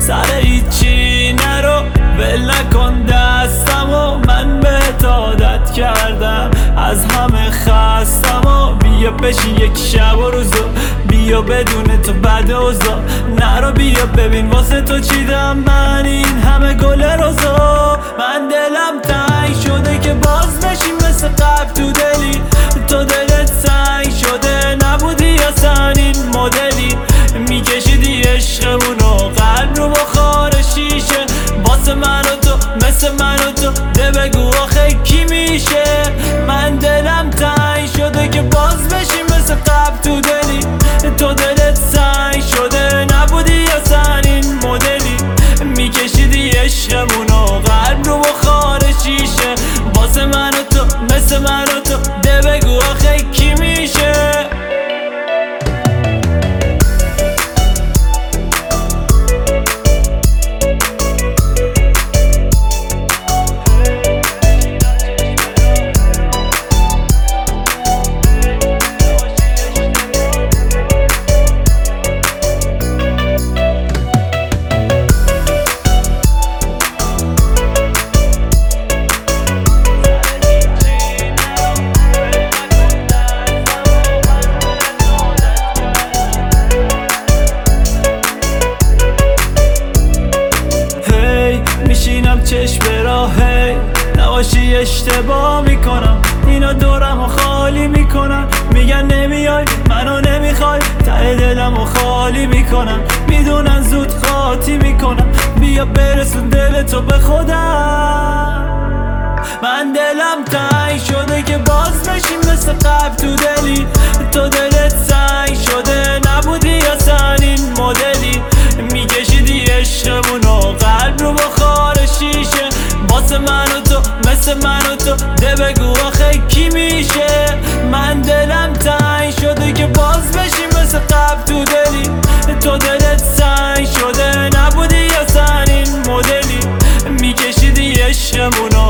سر هیچی نرو ول نکن دستمو، من بهت عادت کردم از همه خستم و بیا بشین یک شب و روزو، بیا بدون تو بد اوضاع، نرو بیا ببین واسه تو چیدم من این همه گل روزا. من دلم تنگ شده که باز بشین مثل قبل تو دلی، تو دلت سنگ شده نبودی اصلا این مدلی، میکشیدی عشقمونو قلب رو بخار شیشه، واسه من و تو مثل من و تو ده بگو آخه کی میشه. من دلم تنگ شده که باز بشین مثل قبل تو دلی، تو دلت سنگ شده نبودی اصلا این مدلی، میکشیدی عشقمونو قلب رو بخار شیشه، واسه من و تو مثل من و تو ده بگو آخه کی میشه. میشینم چشم به راه نباشی اشتباه میکنم، اینا دورم خالی میکنن، میگن نمیای منو نمیخوای، ته دلمو خالی میکنم، میدونن زود قاطی میکنم، بیا برسون دلتو به خودم. من دلم تنگ شده که باز بشین مثل قبل تو دلی، تو دلت سنگ شده نبودی اصلا این مدلی، میکشیدی عشقمونو قلب رو بخار شیشه، واسه من و تو مثل من و تو ده بگو آخه کی میشه. من دلم تنگ شده که باز بشین مثل قبل تو دلی، تو دلت سنگ شده نبودی اصلا این مدلی، میکشیدی عشقمونو